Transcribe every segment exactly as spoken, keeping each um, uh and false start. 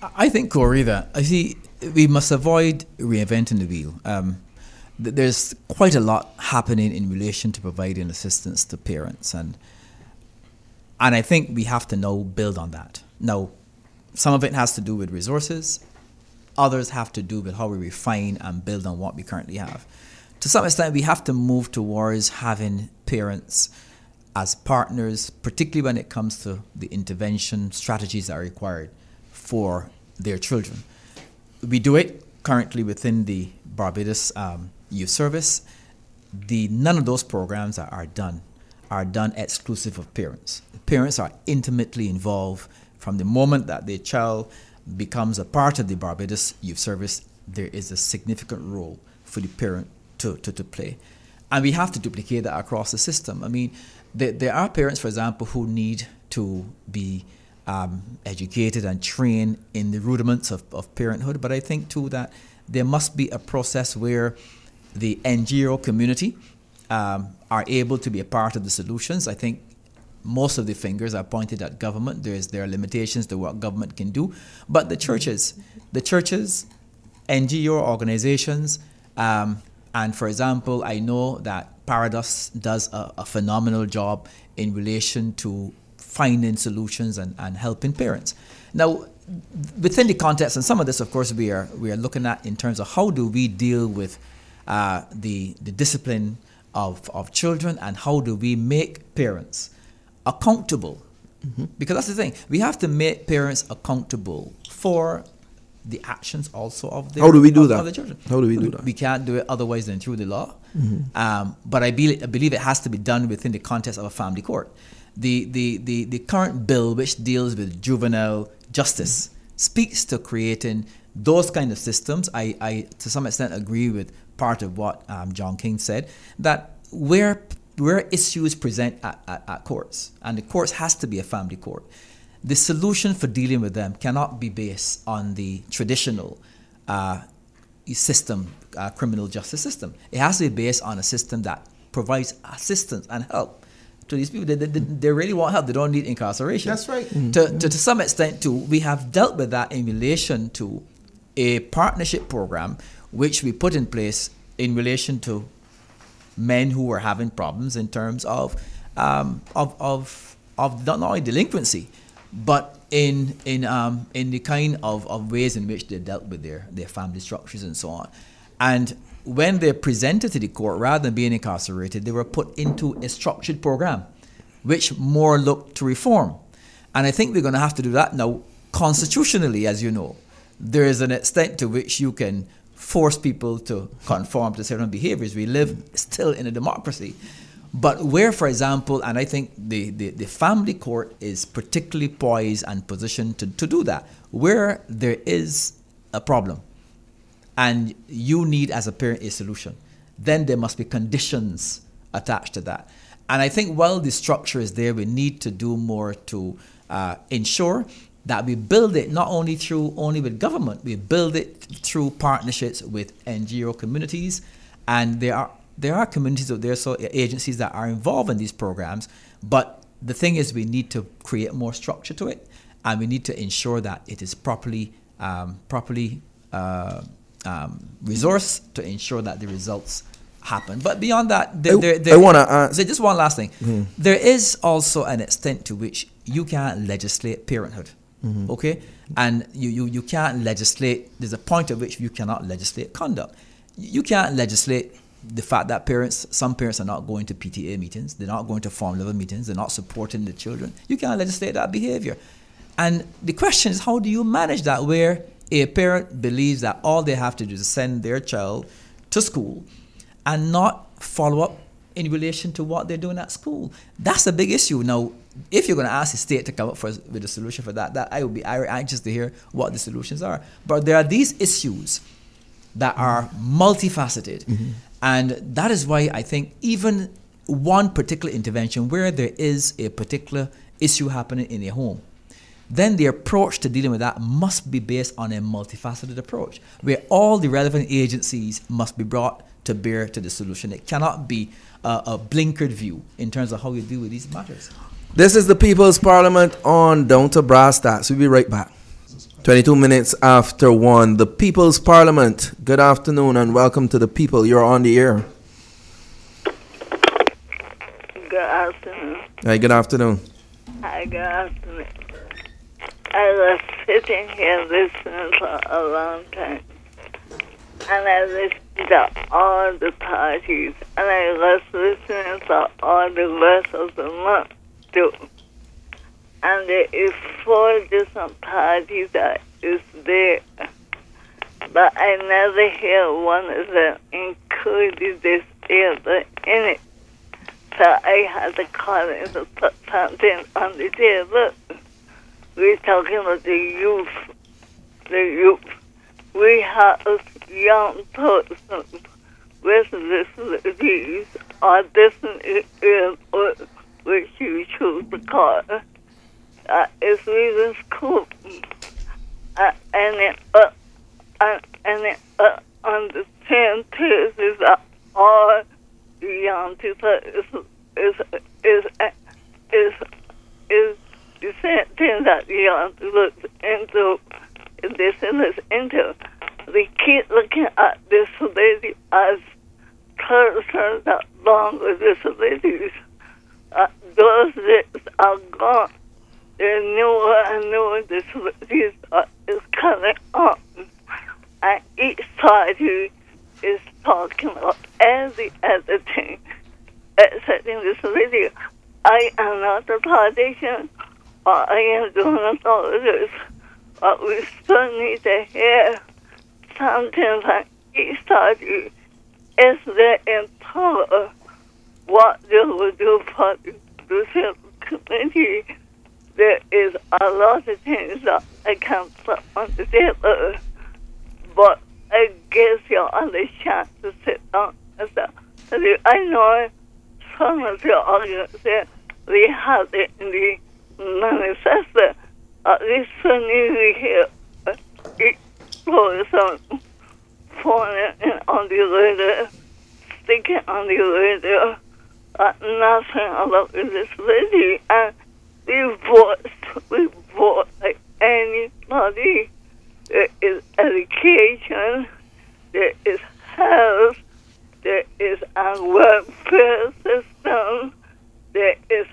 I think, Corey, that I see we must avoid reinventing the wheel. Um, th- there's quite a lot happening in relation to providing assistance to parents, and and I think we have to now build on that. Now, some of it has to do with resources. Others have to do with how we refine and build on what we currently have. To some extent, we have to move towards having parents as partners, particularly when it comes to the intervention strategies that are required for their children. We do it currently within the Barbados um, Youth Service. The none of those programs that are done are done exclusive of parents. Parents are intimately involved from the moment that their child becomes a part of the Barbados Youth Service. There is a significant role for the parent to, to, to play. And we have to duplicate that across the system. I mean, there, there are parents, for example, who need to be um, educated and trained in the rudiments of, of parenthood. But I think, too, that there must be a process where the N G O community um, are able to be a part of the solutions. I think most of the fingers are pointed at government. There's, there are limitations to what government can do. But the churches, the churches, N G O organizations, um, and for example, I know that Paradox does a, a phenomenal job in relation to finding solutions and, and helping parents. Now, within the context, and some of this, of course, we are we are looking at in terms of how do we deal with uh, the the discipline of, of children, and how do we make parents accountable? Mm-hmm. Because that's the thing. We have to make parents accountable for the actions also of their, how do we do of, that? of the children. How do we do that? We can't do it otherwise than through the law. Mm-hmm. Um, but I believe, I believe it has to be done within the context of a family court. The the, the, the current bill, which deals with juvenile justice, mm-hmm. speaks to creating those kind of systems. I, I to some extent agree with part of what um, John King said, that where where issues present at, at, at courts, and the courts has to be a family court, the solution for dealing with them cannot be based on the traditional uh, system, uh, criminal justice system. It has to be based on a system that provides assistance and help to these people. They, they, they really want help. They don't need incarceration. That's right. Mm-hmm. To, to, to some extent, too, we have dealt with that in relation to a partnership program which we put in place in relation to men who were having problems in terms of um, of of of not only delinquency, but in in um, in the kind of, of ways in which they dealt with their, their family structures and so on. And when they're presented to the court, rather than being incarcerated, they were put into a structured program, which more looked to reform. And I think we're going to have to do that now. Constitutionally, as you know, there is an extent to which you can force people to conform to certain behaviors. We live still in a democracy. But where, for example, and I think the, the, the family court is particularly poised and positioned to, to do that, where there is a problem and you need as a parent a solution, then there must be conditions attached to that. And I think while the structure is there, we need to do more to uh, ensure that we build it not only through only with government, we build it through partnerships with N G O communities, and there are there are communities out there, so agencies that are involved in these programs. But the thing is, we need to create more structure to it, and we need to ensure that it is properly um, properly uh, um, resourced to ensure that the results happen. But beyond that, there, I, there, there, I want to ask. So just one last thing. Mm-hmm. There is also an extent to which you can't legislate parenthood. Mm-hmm. Okay, and you, you, you can't legislate. There's a point at which you cannot legislate conduct. You can't legislate the fact that parents, some parents are not going to P T A meetings, they're not going to farm level meetings, they're not supporting the children. You can't legislate that behavior. And the question is, how do you manage that where a parent believes that all they have to do is send their child to school and not follow up in relation to what they're doing at school? That's a big issue. Now, if you're going to ask the state to come up for, with a solution for that, that I would be very anxious to hear what the solutions are. But there are these issues that are multifaceted. Mm-hmm. And that is why I think even one particular intervention where there is a particular issue happening in a home, then the approach to dealing with that must be based on a multifaceted approach, where all the relevant agencies must be brought to bear to the solution. It cannot be a, a blinkered view in terms of how you deal with these matters. This is the People's Parliament on Down to Brass Tacks. We'll be right back. twenty-two minutes after one, the People's Parliament. Good afternoon and welcome to the people. You're on the air. Good afternoon. Hi, good afternoon. Hi, good afternoon. I was sitting here listening for a long time. And I listened to all the parties. And I was listening for all the rest of the month too. And there is four different parties that is there. But I never hear one of them included this table in it. So I had to call in to put something on the table. We're talking about the youth. The youth. We have young persons with disabilities or different areas, which you choose to call. Uh, it's leaving school. Uh, and it, uh, uh, and it, uh, on the same places are all the young people is is is is is the same thing that the young people into this is into. They keep looking at disability as persons that belong with disabilities. Uh, those days are gone. There are newer and newer disabilities uh, is coming on. And each party is talking about every other thing excepting disability. I am not a politician, or I am doing all of this, but we still need to hear something from each party. If they empower what they will do for the disabled community, there is a lot of things that I can put on the table, but I guess you the chance to sit down and say, I know some of your organizations, we have it in the manifesto, at least for me here, it was some falling on the radio, sticking on the radio, uh, nothing about this lady, and we vote, we vote like anybody. There is education, there is health, there is a welfare system, there is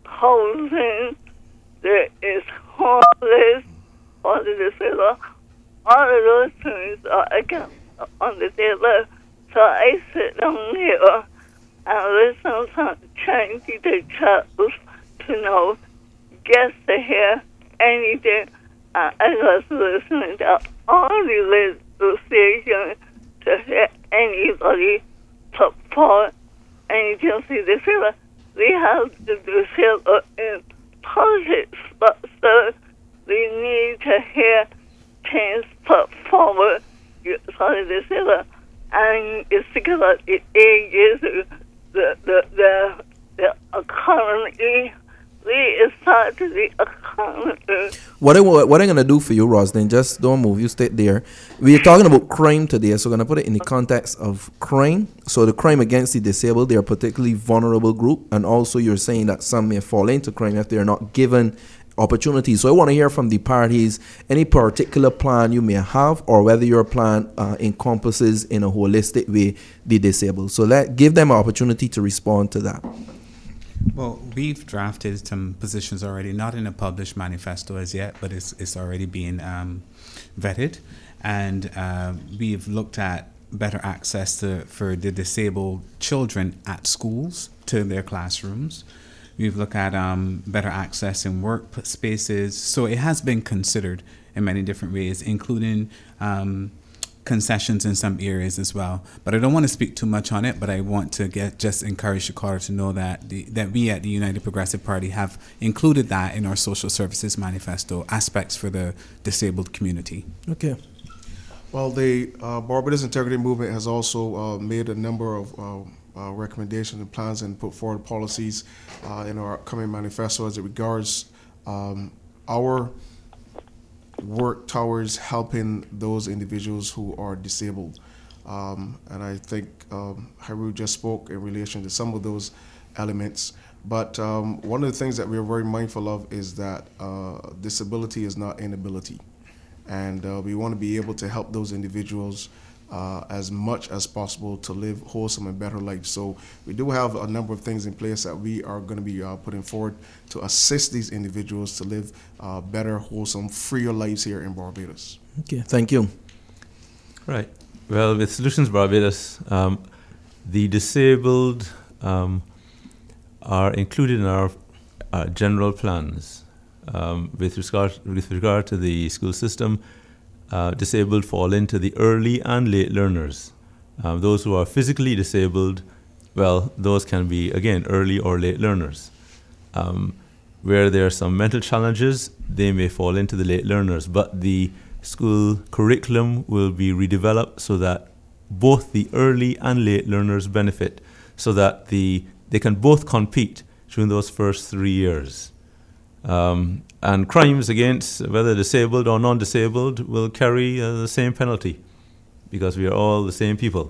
housing, there is homeless, all of the table. All of those things are again on the table. So I sit down here and listen to trying to the child to know, just to hear anything. Uh, I was listening to all the radio stations to hear anybody support anything to the field. We have to do field in politics, but still we need to hear things put forward for the field. And it's because of the ages, the the the, the economy. We start to the economy. What, I, what I'm going to do for you, Roslyn, just don't move. You stay there. We're talking about crime today, so we're going to put it in the context of crime. So the crime against the disabled, they're a particularly vulnerable group. And also you're saying that some may fall into crime if they're not given opportunities. So I want to hear from the parties any particular plan you may have, or whether your plan uh, encompasses in a holistic way the disabled. So let give them an opportunity to respond to that. Well, we've drafted some positions already, not in a published manifesto as yet, but it's it's already being um, vetted, and uh, we've looked at better access to for the disabled children at schools to their classrooms. We've looked at um, better access in work spaces. So it has been considered in many different ways, including um, concessions in some areas as well. But I don't want to speak too much on it, but I want to get just encourage the caller to know that the, that we at the United Progressive Party have included that in our social services manifesto, aspects for the disabled community. Okay. Well, the uh, Barbados Integrity Movement has also uh, made a number of uh, uh, recommendations and plans and put forward policies uh, in our upcoming manifesto as it regards um, our work towards helping those individuals who are disabled. Um, and I think um, Haru just spoke in relation to some of those elements. But um, one of the things that we're very mindful of is that uh, disability is not inability. and uh, we want to be able to help those individuals uh, as much as possible to live wholesome and better lives. So we do have a number of things in place that we are going to be uh, putting forward to assist these individuals to live uh, better, wholesome, freer lives here in Barbados. Okay, thank you. Right. Well, with Solutions Barbados, um, the disabled um, are included in our uh, general plans. Um, with, regard, with regard to the school system, uh, disabled fall into the early and late learners. Um, those who are physically disabled, well, those can be, again, early or late learners. Um, where there are some mental challenges, they may fall into the late learners, but the school curriculum will be redeveloped so that both the early and late learners benefit, so that the they can both compete during those first three years. Um, and crimes against whether disabled or non-disabled will carry uh, the same penalty, because we are all the same people.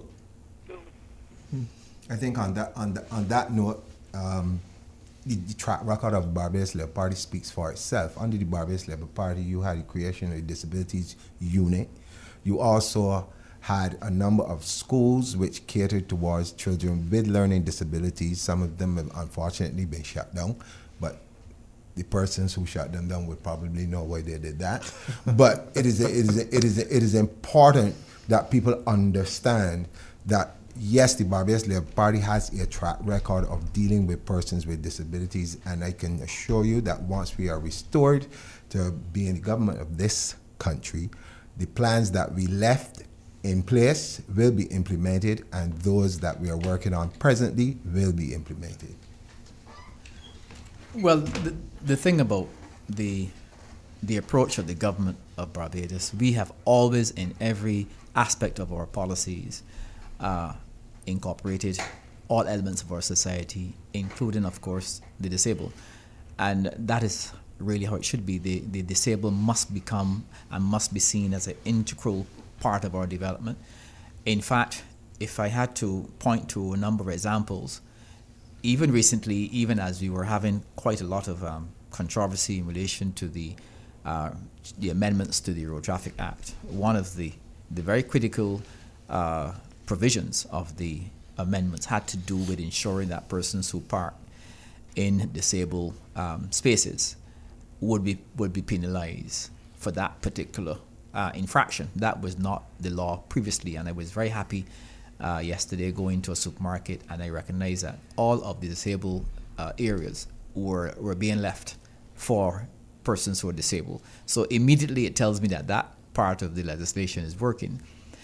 I think on that on, the, on that note, um, the, the track record of Barbados Labour Party speaks for itself. Under the Barbados Labour Party, you had the creation of the Disabilities Unit. You also had a number of schools which catered towards children with learning disabilities. Some of them have unfortunately been shut down, but the persons who shut them down would probably know why they did that. But it is a, it is a, it is a, it is important that people understand that yes, the Barbados Labour Party has a track record of dealing with persons with disabilities, and I can assure you that once we are restored to being the government of this country, the plans that we left in place will be implemented, and those that we are working on presently will be implemented. Well, the, the thing about the the approach of the government of Barbados, we have always, in every aspect of our policies, uh, incorporated all elements of our society, including, of course, the disabled. And that is really how it should be. The, the disabled must become and must be seen as an integral part of our development. In fact, if I had to point to a number of examples, even recently, even as we were having quite a lot of um, controversy in relation to the uh, the amendments to the Road Traffic Act, one of the, the very critical uh, provisions of the amendments had to do with ensuring that persons who park in disabled um, spaces would be would be penalized for that particular uh, infraction. That was not the law previously, and I was very happy uh, yesterday going to a supermarket, and I recognized that all of the disabled uh, areas were were being left for persons who are disabled. So immediately it tells me that that part of the legislation is working.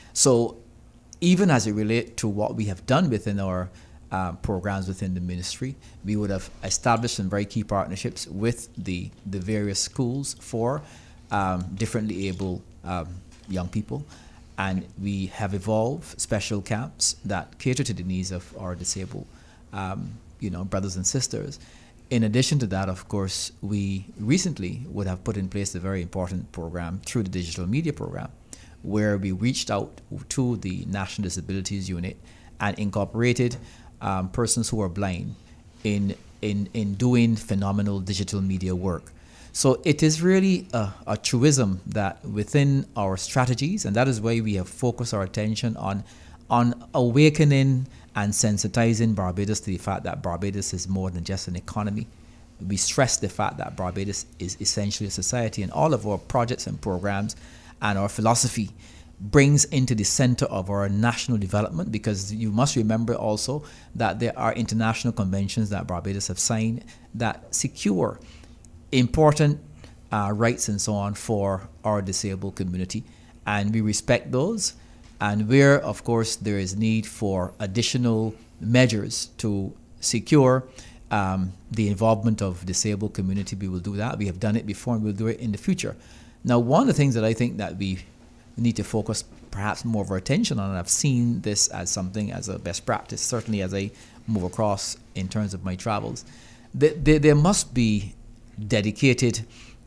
So even as it relates to what we have done within our uh, programs within the ministry, we would have established some very key partnerships with the, the various schools for um, differently able um, young people. And we have evolved special camps that cater to the needs of our disabled um, you know, brothers and sisters. In addition to that, of course, we recently would have put in place a very important program through the digital media program, where we reached out to the National Disabilities Unit and incorporated um, persons who are blind in, in, in doing phenomenal digital media work. So it is really a, a truism that within our strategies, and that is why we have focused our attention on, on awakening and sensitizing Barbados to the fact that Barbados is more than just an economy. We stress the fact that Barbados is essentially a society, and all of our projects and programs and our philosophy brings into the center of our national development, because you must remember also that there are international conventions that Barbados have signed that secure important uh, rights and so on for our disabled community, and we respect those. And where, of course, there is need for additional measures to secure um, the involvement of disabled community, we will do that. We have done it before, and we'll do it in the future. Now, one of the things that I think that we need to focus perhaps more of our attention on, and I've seen this as something as a best practice, certainly as I move across in terms of my travels, that there, there must be dedicated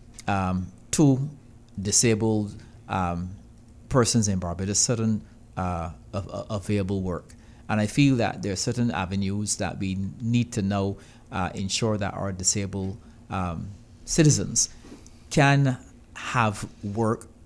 um, to disabled um, persons in Barbados certain uh, of, of available work. And I feel that there are certain avenues that we need to now uh, ensure that our disabled um, citizens can have work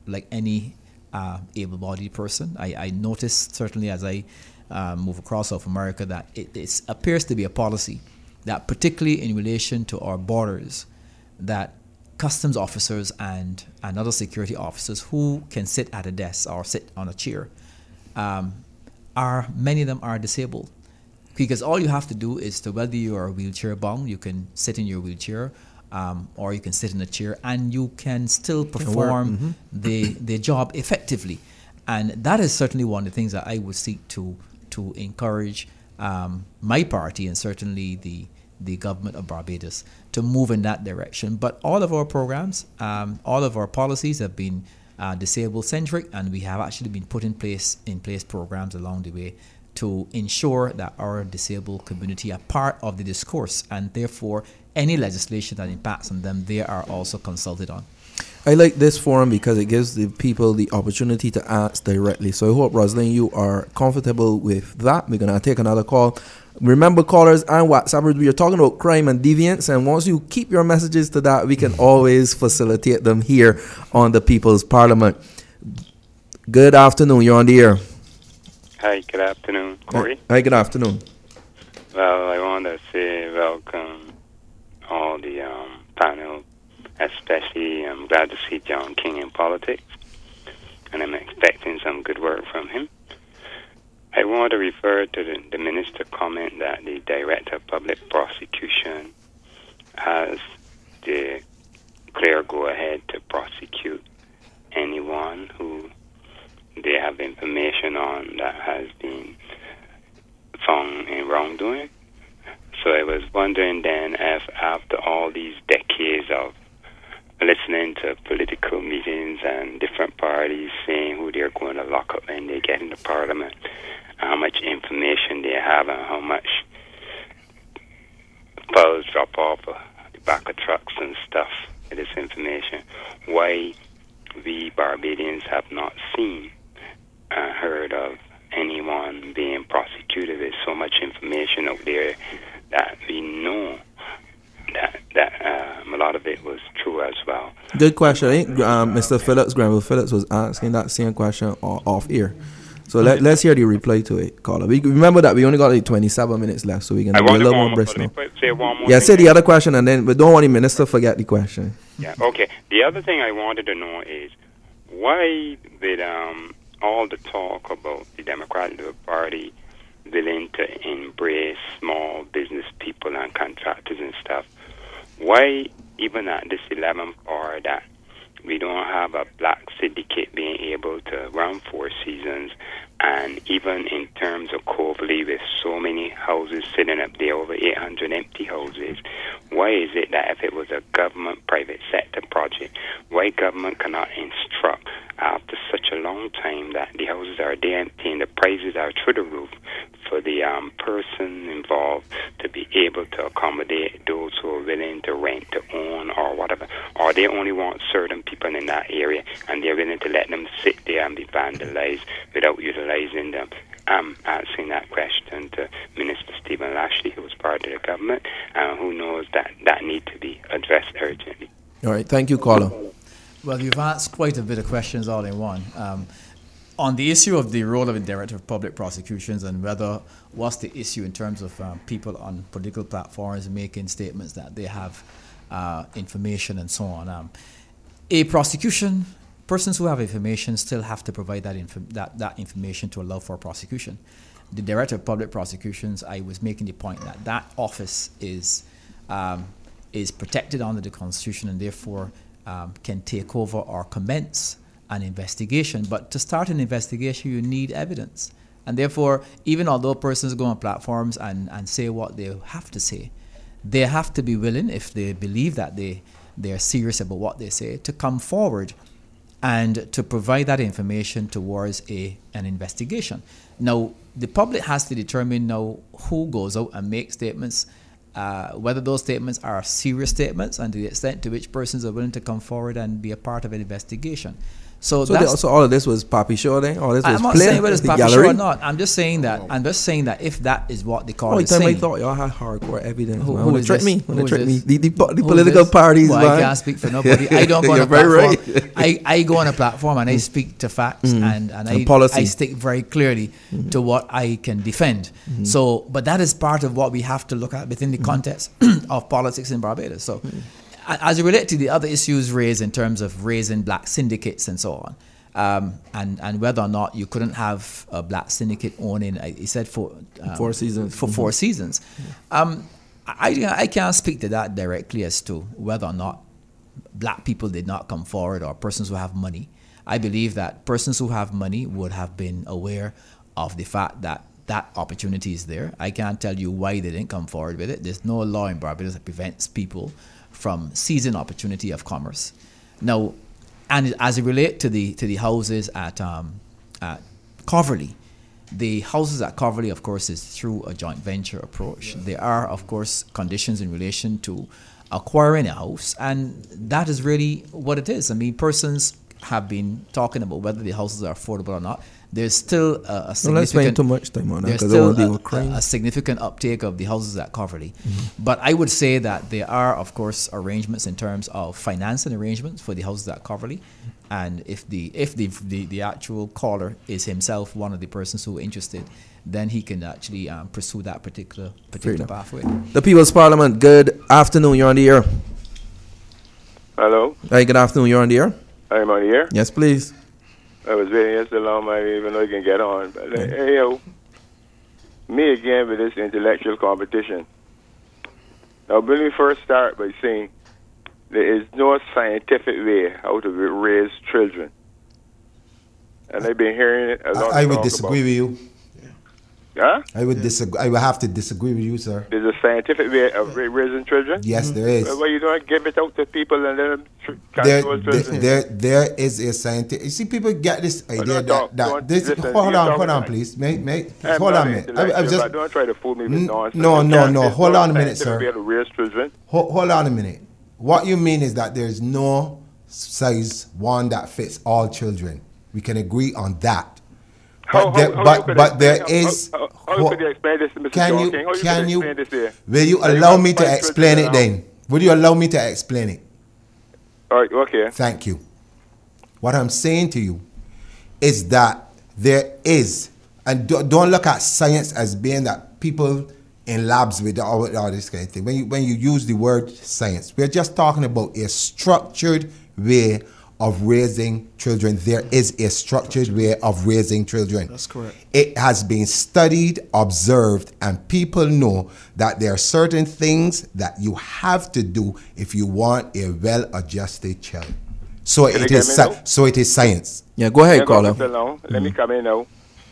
like any uh, able-bodied person. I, I noticed, certainly as I uh, move across South America, that it it's, appears to be a policy that, particularly in relation to our borders, that customs officers and, and other security officers who can sit at a desk or sit on a chair, um, are many of them are disabled. Because all you have to do is to, whether you are wheelchair bound, you can sit in your wheelchair, um, or you can sit in a chair, and you can still perform mm-hmm. the the job effectively. And that is certainly one of the things that I would seek to to encourage um, my party and certainly the the government of Barbados to move in that direction. But all of our programs, um, all of our policies have been uh, disabled centric, and we have actually been put in place in place programs along the way to ensure that our disabled community are part of the discourse, and therefore any legislation that impacts on them, they are also consulted on. I like this forum because it gives the people the opportunity to ask directly. So I hope, Rosalind, you are comfortable with that. We're going to take another call. Remember, callers and WhatsAppers, we are talking about crime and deviance, and once you keep your messages to that, we can always facilitate them here on the People's Parliament. Good afternoon. You're on the air. Hi, good afternoon, Corey. Hi, good afternoon. Well, I want to say welcome all the um, panel, especially I'm glad to see John King in politics, and I'm expecting some good work from him. I want to refer to the, the minister comment that the Director of Public Prosecution has the clear go-ahead to prosecute anyone who they have information on that has been found in wrongdoing. So I was wondering then if after all these decades of listening to political meetings and different parties saying who they're going to lock up when they get into Parliament, how much information they have and how much files drop off of the back of trucks and stuff with this information, why we Barbadians have not seen and heard of anyone being prosecuted with so much information out there that we know that that um, a lot of it was true as well. Good question. I think um, Mister Phillips, Granville Phillips, was asking that same question off air. So let, let's hear the reply to it, caller. We remember that we only got like twenty-seven minutes left, so we can be a little more brisk now. Say one more yeah, thing say the other question, and then, but don't want the minister to forget the question. Yeah, okay. The other thing I wanted to know is why did um, all the talk about the Democratic Party willing to embrace small business people and contractors and stuff, why even at this eleventh hour that we don't have a black syndicate being able to run four seasons, and even in terms of Coverley with so many houses sitting up there, over eight hundred empty houses, why is it that if it was a government private sector project, why government cannot instruct after such a long time that the houses are there empty and the prices are through the roof for the um, person involved to be able to accommodate those who are willing to rent, to own, or whatever, or they only want certain people in that area and they're willing to let them sit there and be vandalized without utilizing them. I'm asking that question to Minister Stephen Lashley, who was part of the government, and who knows that that need to be addressed urgently. All right, thank you, caller. Well, you've asked quite a bit of questions all in one. Um, on the issue of the role of the Director of Public Prosecutions and whether what's the issue in terms of um, people on political platforms making statements that they have uh, information and so on. Um, a prosecution, persons who have information still have to provide that, inf- that, that information to allow for prosecution. The Director of Public Prosecutions, I was making the point that that office is um, is protected under the Constitution and therefore um, can take over or commence an investigation. But to start an investigation, you need evidence. And therefore, even although persons go on platforms and, and say what they have to say, they have to be willing, if they believe that they, they are serious about what they say, to come forward and to provide that information towards a an investigation. Now, the public has to determine now who goes out and makes statements, uh, whether those statements are serious statements and to the extent to which persons are willing to come forward and be a part of an investigation. So, So, they, that's, so all of this was Poppy Show then? All this was I'm not playing saying whether it's the Papi Show gallery? or not. I'm just saying that. I'm just saying that if that is what they call Oh, it, time I saying, thought y'all had hardcore evidence. Who- man. who When they is trick this? me, when Who they is trick me, this? the, the, po- the Who is political this? parties, Well, man. I can't speak for nobody. I don't go on a You're very platform. right. I, I go on a platform and I speak to facts and, and, And I, policy. I stick very clearly to what I can defend. So, but that is part of what we have to look at within the context of politics in Barbados. So, a- as it relates to the other issues raised in terms of raising black syndicates and so on, um, and and whether or not you couldn't have a black syndicate owning, I- he said for um, Four seasons. for four seasons. Um, I I can't speak to that directly as to whether or not black people did not come forward or persons who have money. I believe that persons who have money would have been aware of the fact that that opportunity is there. I can't tell you why they didn't come forward with it. There's no law in Barbados that prevents people from seizing opportunity of commerce. Now, and as it relates to the to the houses at um, at Coverley, the houses at Coverley, of course, is through a joint venture approach. There are, of course, conditions in relation to acquiring a house, and that is really what it is. I mean, persons have been talking about whether the houses are affordable or not. There's still a, a Don't let's significant spend too much time on that there's because I still want to deal a, with crime. a, a significant uptake of the houses at Coverley. But I would say that there are, of course, arrangements in terms of financing arrangements for the houses at Coverley. And if the if the, the, the actual caller is himself one of the persons who are interested, then he can actually um, pursue that particular particular enough. pathway. The People's Parliament, good afternoon, you're on the air. Hello, Hey, good afternoon, you're on the air. I'm on here. Yes, please. I was waiting here so long, I didn't even know you can get on. But uh, hey, yo, me again with this intellectual competition. Now, let me first start by saying there is no scientific way how to raise children. And I've been hearing it a lot. I, I would talk disagree about. with you. Huh? I would disagree. I would have to disagree with you, sir. There's a scientific way of ra- raising children? Yes, there is. Well, what you doing? Give it out to people and let them tr- There, control there, children? there, there is a scientific. You see, people get this idea don't that, talk- that don't- this. listen, hold you on, talk hold on, like- please, mate, mate. I'm Hold not on a minute. I, intellectual, I just but don't try to fool me with N- nonsense. no, You no, can't- no. there's Hold no on a minute, scientific sir. way to raise children. Hold, hold on a minute. What you mean is that there's no size one that fits all children. We can agree on that. But How, there, how, how but, you could but there explain- is. How, how, how could you explain this to Mister Can John you? King? How you Can could you? explain this here? Will you That you allow have me to five explain children it in the then? Will you allow me to explain it? All right, okay. Thank you. What I'm saying to you is that there is, and do, don't look at science as being that people in labs with all, all this kind of thing. When you when you use the word science, we're just talking about a structured way of raising children. There is a structured way of raising children. That's correct. It has been studied, observed, and people know that there are certain things that you have to do if you want a well-adjusted child. So Can it you is get me sci- now? so it is science. Yeah, go ahead, Hang on, caller. Mister Long. Let me come in now.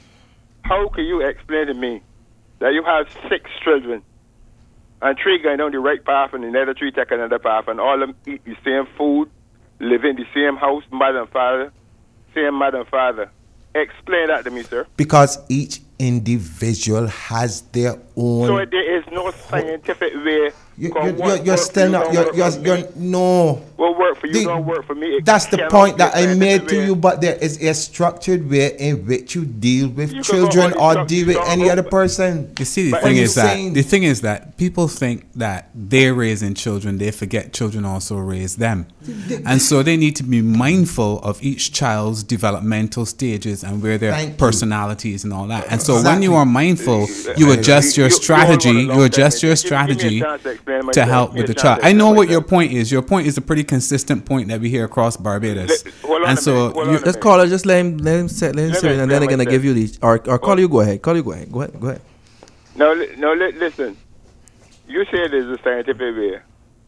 How can you explain to me that you have six children and three going down the right path and the other three take another path and all of them eat the same food, live in the same house, mother and father, same mother and father? Explain that to me, sir. Because each individual has their own. So there is no scientific way. You, Cause you're, what you're, you're work for still you not. don't You're, work you're, for you're, me. no. What work for you The- don't work for me. It That's the cannot point be that I scientific made to way. you, but there is a structured way in which you deal with You can go children on or and deal talk- with talk any about- other person. You see, the But thing when is you that saying- the thing is that people think that they're raising children, they forget children also raise them, and so they need to be mindful of each child's developmental stages and where their Thank you. personalities and all that. And so when Exactly. you are mindful, you adjust your You- you- you strategy. all want a long You adjust time. your Give- give me a strategy chance to explain to myself. help Give me with a the chance child. to I know explain what your myself. point is. Your point is a pretty consistent point that we hear across Barbados, Let- hold on and a so minute, hold you, on a Let's call her. Just let him, let him say, let him Let say me it, and then I'm explain gonna give you the. Or, or call Well- you. Go ahead. Call you. Go ahead. Go ahead. Go ahead. No, li- no. Li- listen, you say there's a scientific way,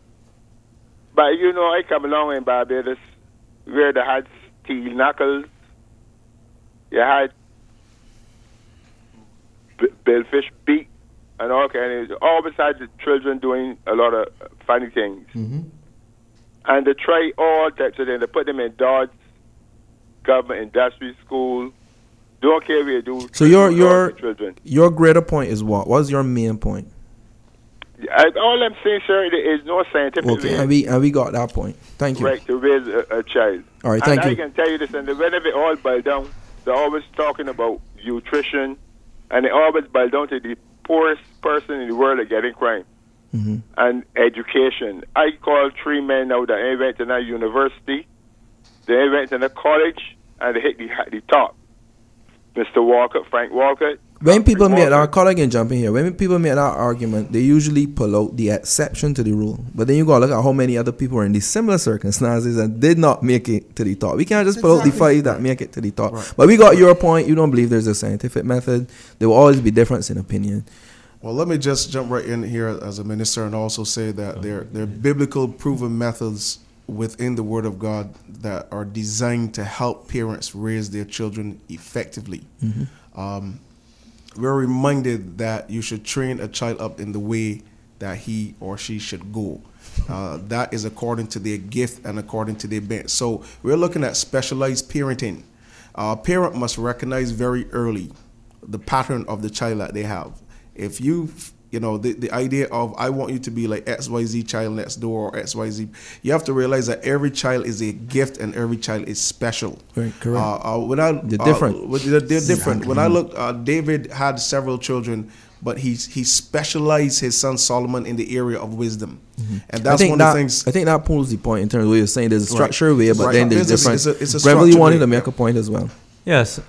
but you know I come along in Barbados where they had steel knuckles, you had b- billfish beak, and all kind of. All besides the children doing a lot of funny things, Mm-hmm. and they try all types of things. They put them in Dodge government industry school. Don't care what you do. So your do all your the children. your greater point is what? What's your main point? I, all I'm saying, sir, there is no scientific Okay, reason and we and we got that point. Thank you. right to raise a, a child. All right, and thank I you. can tell you this, and whenever it all boils down, they're always talking about nutrition, and it always boils down to the poorest person in the world that getting crime. Mm-hmm. And education. I call three men now that went in a university, they went in a college, and they hit the, the top. Mister Walker, Frank Walker. When people Frank make Walker. our colleague and jump in here, when people make that argument, they usually pull out the exception to the rule. But then you gotta look at how many other people are in these similar circumstances and did not make it to the top. We can't just pull out the five that make it to the top. Right. But we got your point. You don't believe there's a scientific method. There will always be difference in opinion. Well, let me just jump right in here as a minister and also say that there there are biblical proven methods within the Word of God that are designed to help parents raise their children effectively. Mm-hmm. Um, we're reminded that you should train a child up in the way that he or she should go. Uh, that is according to their gift and according to their bent. So we're looking at specialized parenting. A parent must recognize very early the pattern of the child that they have. If you, you know, the, the idea of I want you to be like X Y Z child next door or X Y Z, you have to realize that every child is a gift and every child is special. Right, correct. Uh, uh, when I, They're uh, different. They're, they're different. When I look, uh, David had several children, but he he specialized his son Solomon in the area of wisdom, Mm-hmm. and that's I think one that, of the things. I think that pulls the point in terms of what you're saying. There's a Right. structure way, but Right. then there's It's a- different. it's a- it's a Revel, you structured wanted way, to make yeah. a point as well. Yes,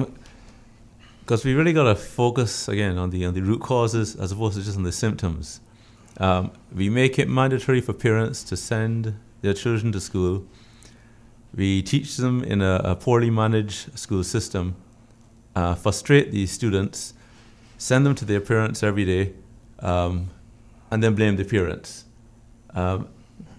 because we really got to focus again on the on the root causes as opposed to just on the symptoms. Um, we make it mandatory for parents to send their children to school. We teach them in a, a poorly managed school system, uh, frustrate these students, send them to their parents every day, um, and then blame the parents. Um,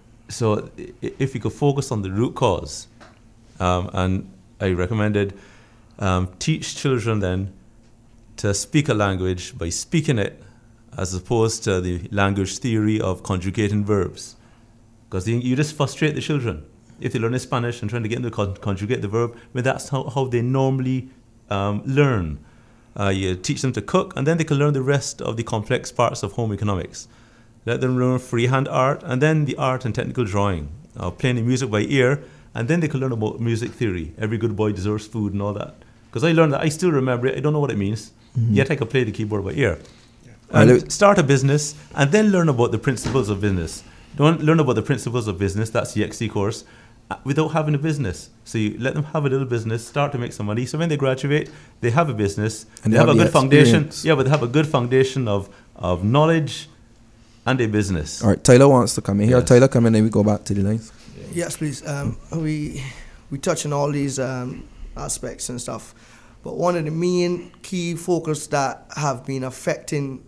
so i- if we could focus on the root cause, um, and I recommended um, teach children then to speak a language by speaking it, as opposed to the language theory of conjugating verbs. Because you just frustrate the children. If they learn Spanish and trying to get them to con- conjugate the verb, well, that's how, how they normally um, learn. Uh, you teach them to cook, and then they can learn the rest of the complex parts of home economics. Let them learn freehand art, and then the art and technical drawing. Uh, playing the music by ear, and then they can learn about music theory. Every good boy deserves food and all that. Because I learned that, I still remember it, I don't know what it means, Mm-hmm. yet I can play the keyboard by ear. And And it- start a business, and then learn about the principles of business. Don't learn about the principles of business, that's the X C course, uh, without having a business. So you let them have a little business, start to make some money. So when they graduate, they have a business, And they they have, have a the good foundation. experience. Yeah, but they have a good foundation of, of knowledge and a business. All right, Tyler wants to come in here. Yes. Tyler, come in, then we go back to the lines. Yes, please. Um, we we touch on all these um, aspects and stuff, but one of the main key focus that have been affecting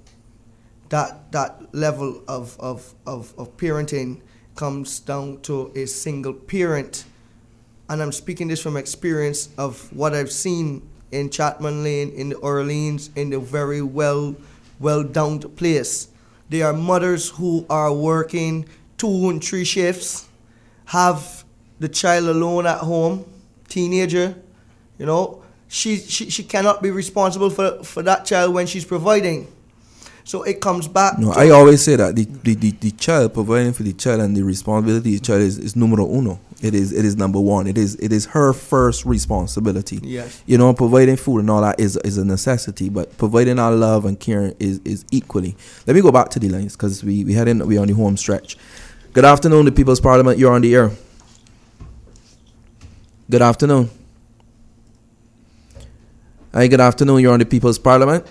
that that level of of, of, of parenting comes down to a single parent, and I'm speaking this from experience of what I've seen in Chapman Lane, in the Orleans, in the very well well down place. There are mothers who are working two and three shifts, have the child alone at home, teenager, you know, she, she, she cannot be responsible for, for that child when she's providing. So it comes back No, to I always say that the, the, the, the child, providing for the child and the responsibility of the child is, is numero uno. It is it is number one. It is it is her first responsibility. Yes. You know, providing food and all that is is a necessity, but providing our love and care is, is equally. Let me go back to the lines because we we had in we on the home stretch. Good afternoon, the People's Parliament. You're on the air. Good afternoon. Hi, good afternoon. You're on the People's Parliament.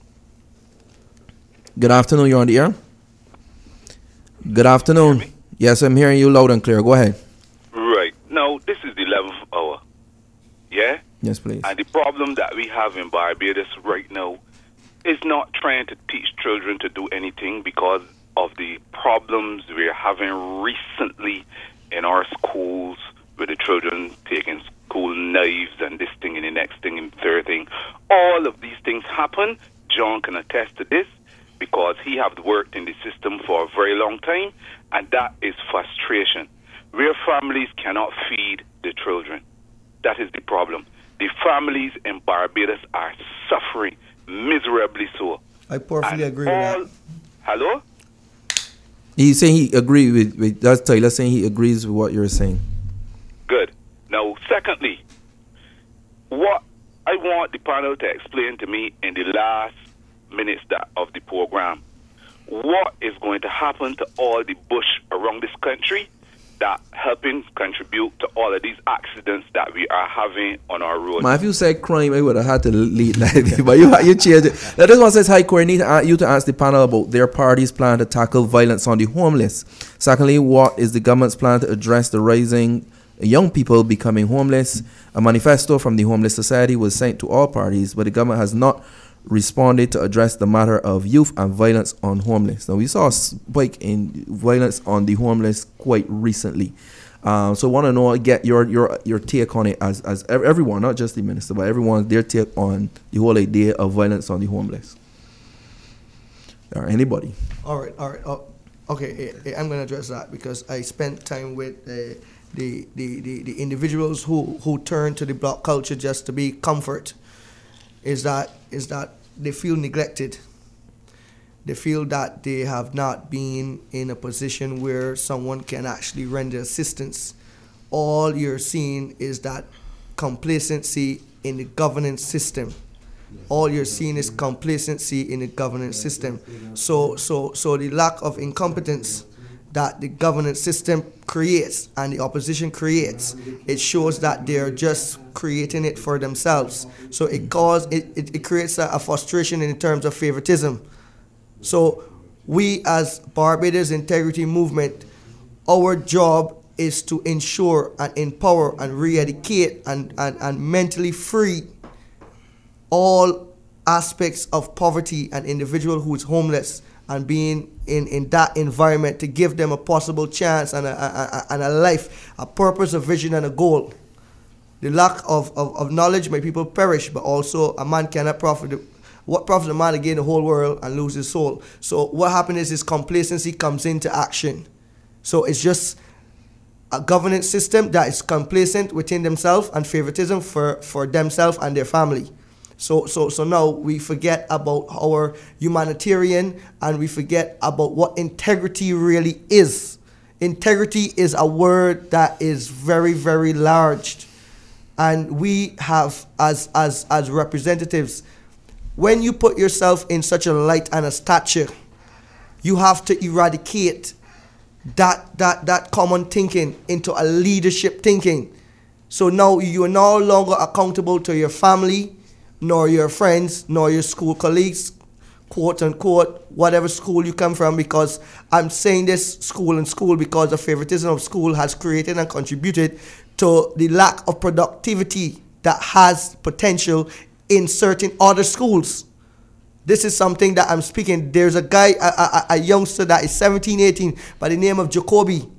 Good afternoon. You're on the air. Good afternoon. Yes, I'm hearing you loud and clear. Go ahead. Right. Now, this is the eleventh hour. Yeah? Yes, please. And the problem that we have in Barbados right now is not trying to teach children to do anything because of the problems we're having recently in our schools with the children taking school knives and this thing and the next thing and the third thing. All of these things happen. John can attest to this because he has worked in the system for a very long time, and that is frustration. Where families cannot feed the children. That is the problem. The families in Barbados are suffering miserably so. I perfectly And agree with all- that. Hello? He's saying he agrees with, with that's Tyler saying he agrees with what you're saying. Good. Now, secondly, what I want the panel to explain to me in the last minutes that of the program, what is going to happen to all the bush around this country that helping contribute to all of these accidents that we are having on our roads. Man, if you said crime, I would have had to lead like but you you changed it. Now, this one says, High Court, I need you to ask the panel about their party's plan to tackle violence on the homeless. Secondly, what is the government's plan to address the rising young people becoming homeless? A manifesto from the Homeless Society was sent to all parties, but the government has not responded to address the matter of youth and violence on homeless. Now, we saw a spike in violence on the homeless quite recently. Um, so I want to know, get your your your take on it as, as everyone, not just the minister, but everyone, their take on the whole idea of violence on the homeless. Or anybody. All right, all right. Oh, okay, I'm going to address that because I spent time with uh, the, the, the, the individuals who, who turn to the block culture just to be comfort. Is that is that they feel neglected. They feel that they have not been in a position where someone can actually render assistance. All you're seeing is that complacency in the governance system. All you're seeing is complacency in the governance system. So so so the lack of incompetence that the governance system creates and the opposition creates, it shows that they're just creating it for themselves. So it cause it, it, it creates a, a frustration in terms of favoritism. So we as Barbados Integrity Movement, our job is to ensure and empower and re-educate and, and, and mentally free all aspects of poverty and individual who is homeless and being in, in that environment to give them a possible chance and a, a, a, and a life, a purpose, a vision, and a goal. The lack of, of, of knowledge may people perish, but also a man cannot profit. What profits a man to gain the whole world and lose his soul? So what happens is his complacency comes into action. So it's just a governance system that is complacent within themselves and favoritism for, for themselves and their family. So, so, so now we forget about our humanitarian and we forget about what integrity really is. Integrity is a word that is very, very large. And we have, as, as, as representatives, when you put yourself in such a light and a stature, you have to eradicate that, that, that common thinking into a leadership thinking. So now you are no longer accountable to your family, nor your friends, nor your school colleagues, quote unquote, whatever school you come from, because I'm saying this school and school because the favoritism of school has created and contributed to the lack of productivity that has potential in certain other schools. This is something that I'm speaking. There's a guy, a, a, a youngster that is seventeen, eighteen by the name of Jacoby.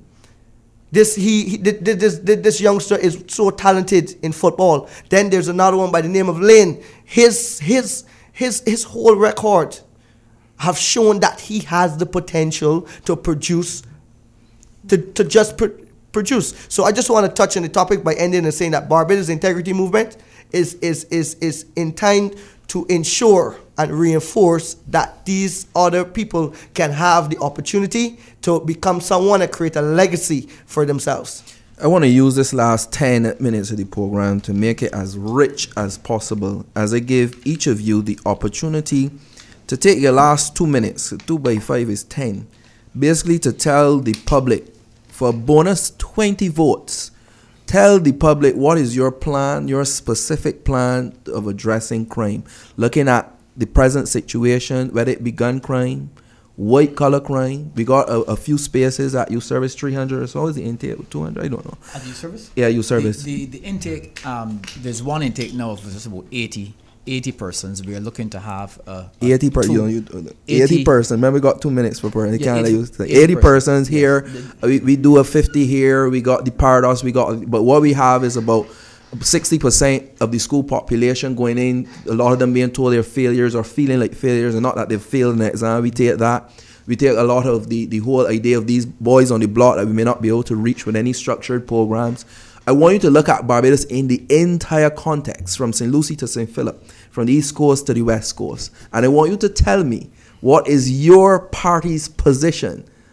This he, he this, this this youngster is so talented in football. Then there's another one by the name of Lane. His his his his whole record have shown that he has the potential to produce, to to just pr- produce. So I just want to touch on the topic by ending and saying that Barbados Integrity Movement is is is is intended to ensure and reinforce that these other people can have the opportunity to become someone and create a legacy for themselves. I want to use this last ten minutes of the program to make it as rich as possible as I give each of you the opportunity to take your last two minutes, two by five is ten, basically to tell the public for a bonus twenty votes. Tell the public what is your plan, your specific plan of addressing crime. Looking at the present situation, whether it be gun crime, white collar crime. We got a, a few spaces at youth service, three hundred or so. Is the intake two hundred? I don't know. At youth service? Yeah, youth service. The, the, the intake, um, there's one intake now of just about eighty, eighty persons. We are looking to have uh, eighty per two, you know, you, uh, eighty, eighty persons. Remember, we got two minutes per person. Yeah, can't eighty, use eighty, eighty persons, persons here. Yes. We, we do a fifty here. We got the Paradox. We got, but what we have is about sixty percent of the school population going in. A lot of them being told they're failures or feeling like failures, and not that they've failed in the exam. We take that. We take a lot of the, the whole idea of these boys on the block that we may not be able to reach with any structured programs. I want you to look at Barbados in the entire context, from Saint Lucie to Saint Philip, from the East Coast to the West Coast. And I want you to tell me what is your party's position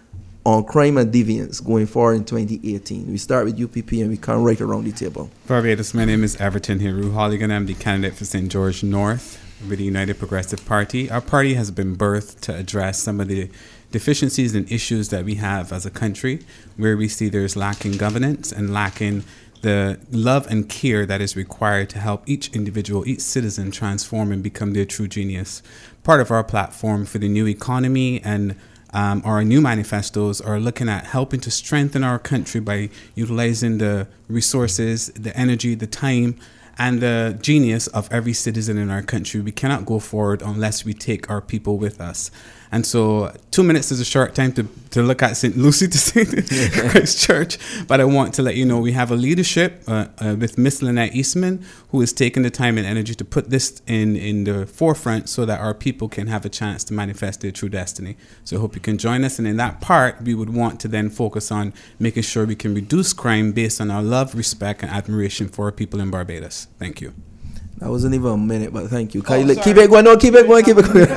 on crime and deviance going forward in twenty eighteen? We start with U P P and we come right around the table. Barbados, my name is Everton Hiru Holligan. I'm the candidate for Saint George North with the United Progressive Party. Our party has been birthed to address some of the deficiencies and issues that we have as a country, where we see there's lacking governance and lacking the love and care that is required to help each individual, each citizen transform and become their true genius. Part of our platform for the new economy and um, our new manifestos are looking at helping to strengthen our country by utilizing the resources, the energy, the time, and the genius of every citizen in our country. We cannot go forward unless we take our people with us. And so two minutes is a short time to, to look at Saint Lucy to Saint Christchurch. But I want to let you know we have a leadership uh, uh, with Miss Lynette Eastman, who is taking the time and energy to put this in, in the forefront so that our people can have a chance to manifest their true destiny. So I hope you can join us. And in that part, we would want to then focus on making sure we can reduce crime based on our love, respect, and admiration for our people in Barbados. Thank you. That wasn't even a minute, but thank you. Oh, you keep it going, no, keep it going, keep it going.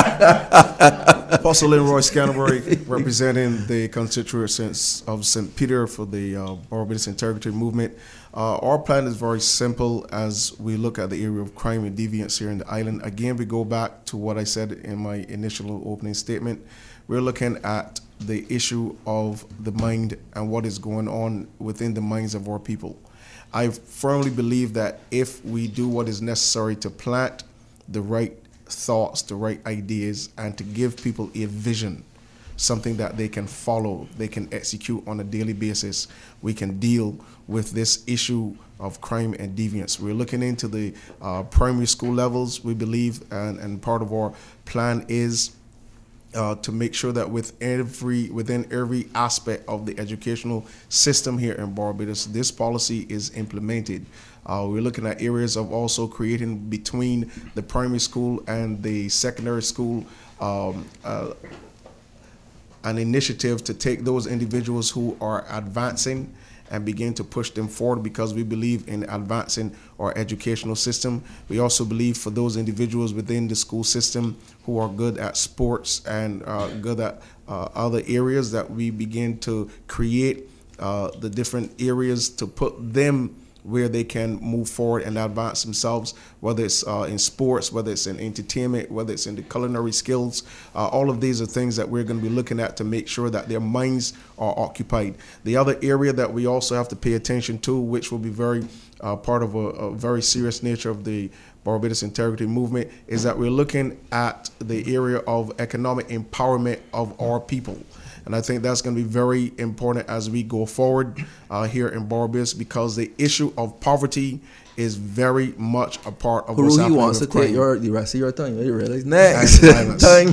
Apostle Leroy Scanterbury, representing the constituency of Saint Peter for the uh, Barbados Integrity Movement. Uh, our plan is very simple as we look at the area of crime and deviance here in the island. Again, we go back to what I said in my initial opening statement. We're looking at the issue of the mind and what is going on within the minds of our people. I firmly believe that if we do what is necessary to plant the right thoughts, the right ideas, and to give people a vision, something that they can follow, they can execute on a daily basis, we can deal with this issue of crime and deviance. We're looking into the uh, primary school levels, we believe, and, and part of our plan is Uh, to make sure that with every within every aspect of the educational system here in Barbados, this policy is implemented. Uh, we're looking at areas of also creating between the primary school and the secondary school um, uh, an initiative to take those individuals who are advancing and begin to push them forward, because we believe in advancing our educational system. We also believe for those individuals within the school system who are good at sports and uh, good at uh, other areas, that we begin to create uh, the different areas to put them where they can move forward and advance themselves, whether it's uh, in sports, whether it's in entertainment, whether it's in the culinary skills. Uh, all of these are things that we're going to be looking at to make sure that their minds are occupied. The other area that we also have to pay attention to, which will be very uh, part of a, a very serious nature of the Barbados Integrity Movement, is that we're looking at the area of economic empowerment of our people. And I think that's going to be very important as we go forward uh, here in Barbados, because the issue of poverty is very much a part of what's happening. Who wants to crime. take your, the rest of your time? You realize? Next time.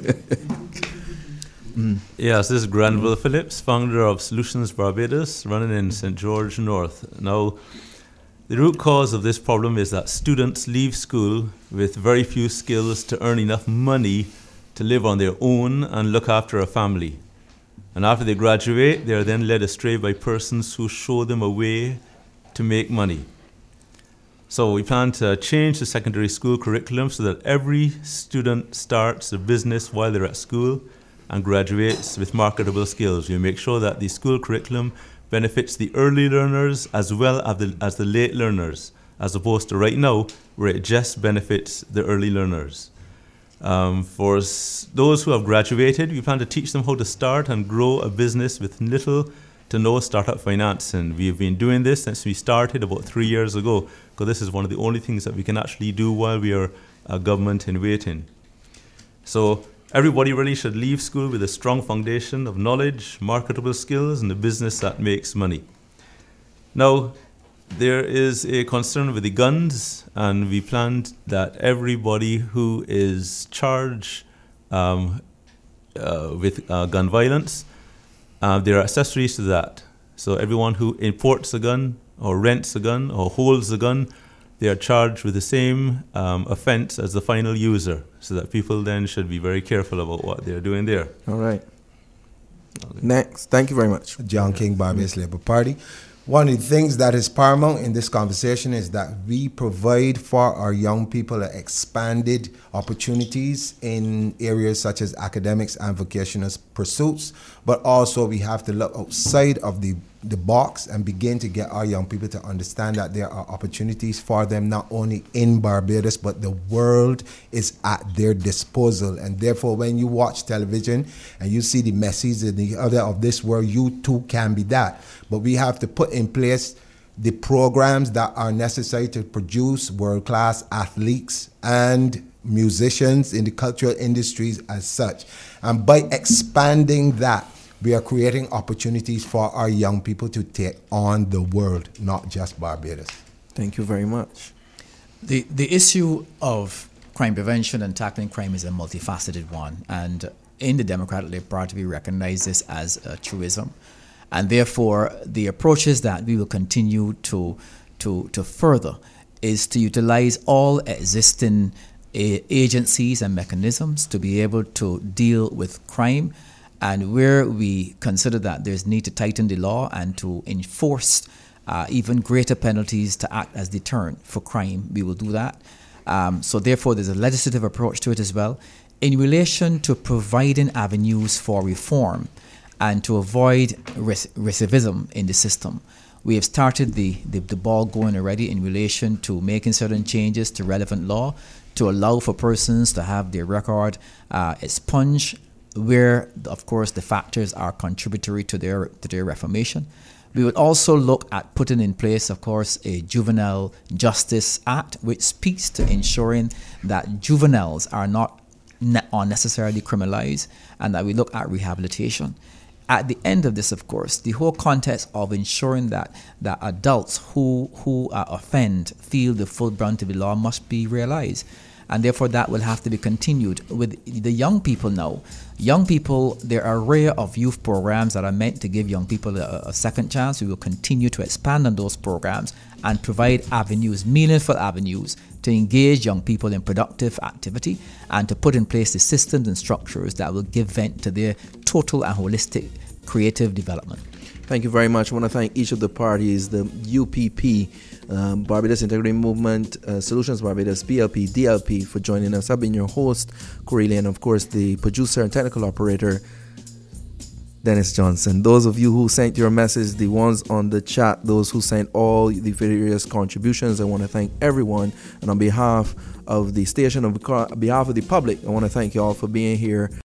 mm. Yes, this is Granville Phillips, founder of Solutions Barbados, running in Saint George North. Now, the root cause of this problem is that students leave school with very few skills to earn enough money to live on their own and look after a family. And after they graduate, they are then led astray by persons who show them a way to make money. So we plan to change the secondary school curriculum so that every student starts a business while they're at school and graduates with marketable skills. We make sure that the school curriculum benefits the early learners as well as the, as the late learners, as opposed to right now where it just benefits the early learners. Um, for s- those who have graduated, we plan to teach them how to start and grow a business with little to no startup finance. And we've been doing this since we started about three years ago, because this is one of the only things that we can actually do while we are a government in waiting. So everybody really should leave school with a strong foundation of knowledge, marketable skills, and a business that makes money. Now, there is a concern with the guns, and we planned that everybody who is charged um, uh, with uh, gun violence, uh, there are accessories to that. So everyone who imports a gun or rents a gun or holds a gun, they are charged with the same um, offense as the final user, so that people then should be very careful about what they're doing there. All right. Next. Thank you very much. John King, Barbados Labour Party. One of the things that is paramount in this conversation is that we provide for our young people expanded opportunities in areas such as academics and vocational pursuits, but also we have to look outside of the, the box and begin to get our young people to understand that there are opportunities for them not only in Barbados, but the world is at their disposal. And therefore, when you watch television and you see the Messis and the other of this world, you too can be that. But we have to put in place the programs that are necessary to produce world-class athletes and musicians in the cultural industries as such. And by expanding that, we are creating opportunities for our young people to take on the world, not just Barbados. Thank you very much. The, the issue of crime prevention and tackling crime is a multifaceted one. And in the Democratic Labour Party, we recognize this as a truism. And therefore, the approaches that we will continue to, to, to further is to utilize all existing uh, agencies and mechanisms to be able to deal with crime. And where we consider that there's need to tighten the law and to enforce uh, even greater penalties to act as deterrent for crime, we will do that. Um, so therefore, there's a legislative approach to it as well. In relation to providing avenues for reform, and to avoid recidivism in the system, we have started the, the, the ball going already in relation to making certain changes to relevant law to allow for persons to have their record uh, expunged where, of course, the factors are contributory to their, to their reformation. We would also look at putting in place, of course, a Juvenile Justice Act, which speaks to ensuring that juveniles are not ne- unnecessarily criminalized and that we look at rehabilitation. At the end of this, of course, the whole context of ensuring that, that adults who, who uh, offend feel the full brunt of the law must be realized. And therefore, that will have to be continued. With the young people now, young people, there are an array of youth programs that are meant to give young people a, a second chance. We will continue to expand on those programs and provide avenues, meaningful avenues, to engage young people in productive activity and to put in place the systems and structures that will give vent to their total and holistic creative development. Thank you very much. I want to thank each of the parties, the U P P, um, Barbados Integrity Movement, uh, Solutions Barbados, B L P, D L P for joining us. I've been your host, Corey, and of course the producer and technical operator, Dennis Johnson. Those of you who sent your message, the ones on the chat, those who sent all the various contributions, I want to thank everyone. And on behalf of the station, on behalf of the public, I want to thank you all for being here.